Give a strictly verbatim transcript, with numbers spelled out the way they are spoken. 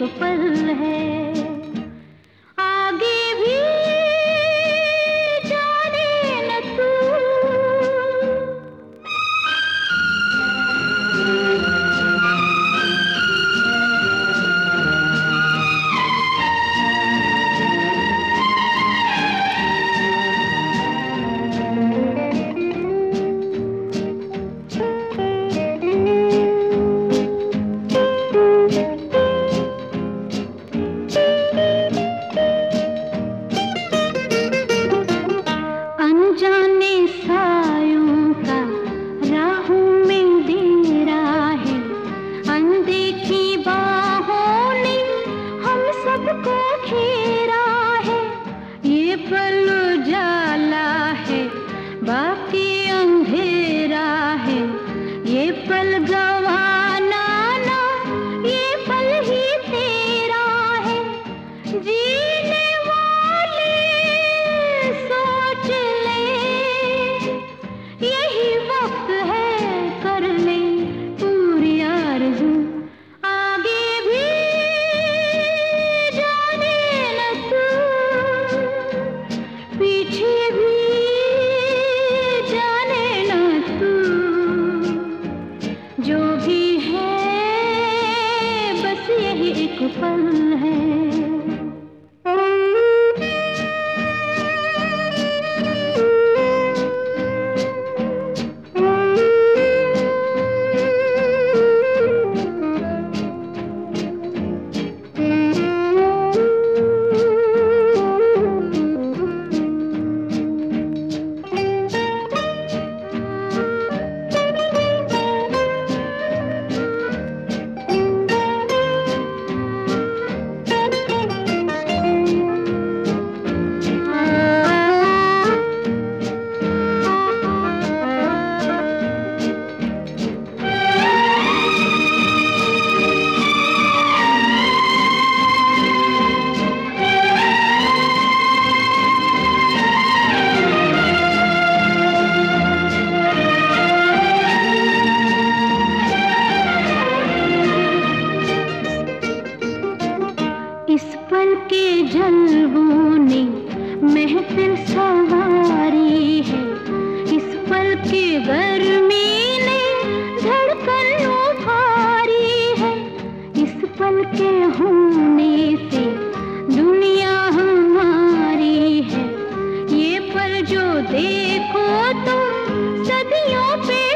पल है, आगे भी जाने न तू। अनजाने सायों का राहों में डेरा है, अनदेखी बाहों ने हम सबको घेरा है। ये पल उजाला है, बाकी अंधेरा है, ये पल गवाना ना, ये पल ही तेरा है। जीने वाले सोच ले, यही वक्त है कर ले पूरी आरज़ू। आगे भी जाने न तू, पीछे भी जाने न तू। जो भी है बस यही एक पल है। इस पल के जलवों ने महफिल संवारी है, इस पल की गर्मी ने धड़कन उभारी है। इस पल के होने से दुनिया हमारी है, ये पल जो देखो तुम सदियों पे